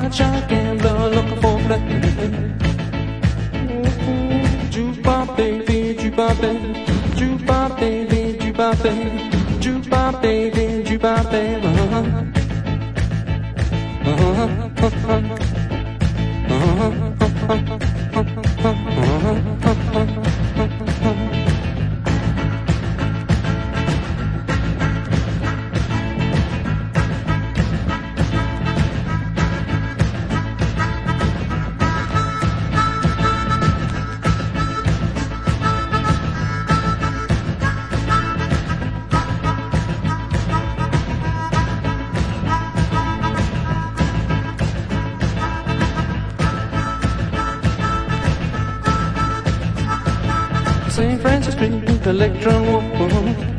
a shark gambler looking for blood. Jukebox baby, jukebox baby, jukebox baby, jukebox baby, jukebox baby, jukebox baby. St. Francis Street, Electron Wolf.